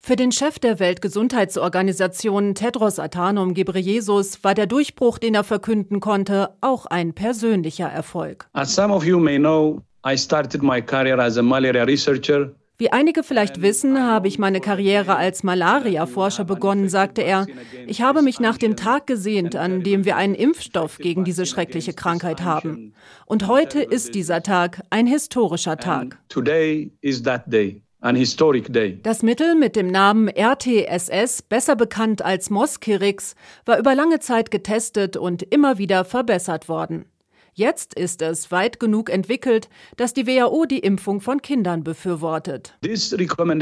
Für den Chef der Weltgesundheitsorganisation Tedros Adhanom Ghebreyesus war der Durchbruch, den er verkünden konnte, auch ein persönlicher Erfolg. As some of you may know, I started my career as a malaria researcher. Wie einige vielleicht wissen, habe ich meine Karriere als Malaria-Forscher begonnen, sagte er. Ich habe mich nach dem Tag gesehnt, an dem wir einen Impfstoff gegen diese schreckliche Krankheit haben. Und heute ist dieser Tag ein historischer Tag. Today is that day. An historic day. Das Mittel mit dem Namen RTSS, besser bekannt als Mosquirix, war über lange Zeit getestet und immer wieder verbessert worden. Jetzt ist es weit genug entwickelt, dass die WHO die Impfung von Kindern befürwortet. Diese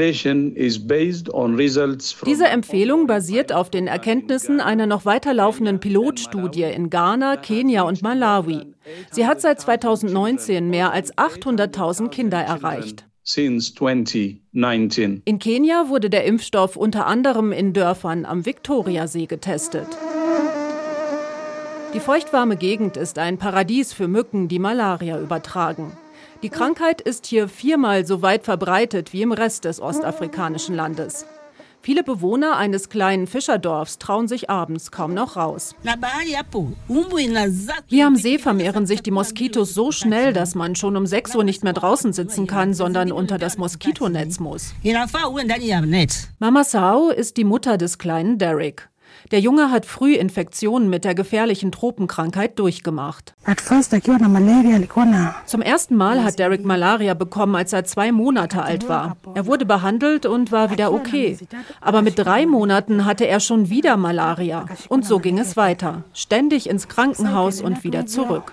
Empfehlung basiert auf den Erkenntnissen einer noch weiterlaufenden Pilotstudie in Ghana, Kenia und Malawi. Sie hat seit 2019 mehr als 800.000 Kinder erreicht. Since 2019. In Kenia wurde der Impfstoff unter anderem in Dörfern am Viktoriasee getestet. Die feuchtwarme Gegend ist ein Paradies für Mücken, die Malaria übertragen. Die Krankheit ist hier 4-mal so weit verbreitet wie im Rest des ostafrikanischen Landes. Viele Bewohner eines kleinen Fischerdorfs trauen sich abends kaum noch raus. Hier am See vermehren sich die Moskitos so schnell, dass man schon um 6 Uhr nicht mehr draußen sitzen kann, sondern unter das Moskitonetz muss. Mama Sao ist die Mutter des kleinen Derek. Der Junge hat früh Infektionen mit der gefährlichen Tropenkrankheit durchgemacht. Zum ersten Mal hat Derek Malaria bekommen, als er 2 Monate alt war. Er wurde behandelt und war wieder okay. Aber mit 3 Monaten hatte er schon wieder Malaria. Und so ging es weiter. Ständig ins Krankenhaus und wieder zurück.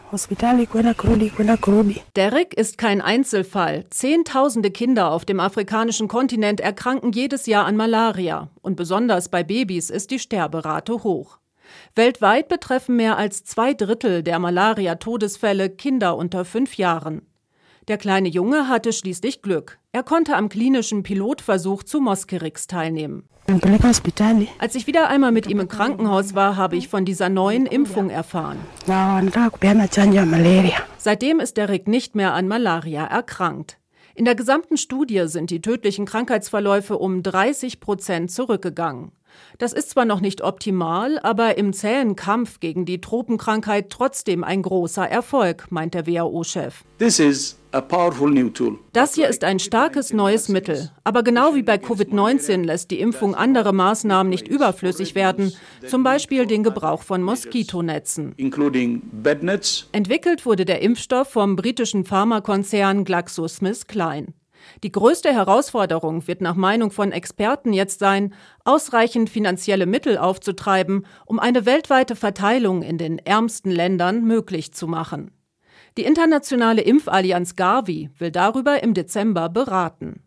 Derek ist kein Einzelfall. Zehntausende Kinder auf dem afrikanischen Kontinent erkranken jedes Jahr an Malaria. Und besonders bei Babys ist die Sterberate hoch. Weltweit betreffen mehr als 2/3 der Malaria-Todesfälle Kinder unter 5 Jahren. Der kleine Junge hatte schließlich Glück. Er konnte am klinischen Pilotversuch zu Mosquirix teilnehmen. Als ich wieder einmal mit ihm im Krankenhaus war, habe ich von dieser neuen Impfung erfahren. Seitdem ist Derek nicht mehr an Malaria erkrankt. In der gesamten Studie sind die tödlichen Krankheitsverläufe um 30% zurückgegangen. Das ist zwar noch nicht optimal, aber im zähen Kampf gegen die Tropenkrankheit trotzdem ein großer Erfolg, meint der WHO-Chef. Das hier ist ein starkes neues Mittel. Aber genau wie bei Covid-19 lässt die Impfung andere Maßnahmen nicht überflüssig werden, zum Beispiel den Gebrauch von Moskitonetzen. Entwickelt wurde der Impfstoff vom britischen Pharmakonzern GlaxoSmithKline. Die größte Herausforderung wird nach Meinung von Experten jetzt sein, ausreichend finanzielle Mittel aufzutreiben, um eine weltweite Verteilung in den ärmsten Ländern möglich zu machen. Die internationale Impfallianz Gavi will darüber im Dezember beraten.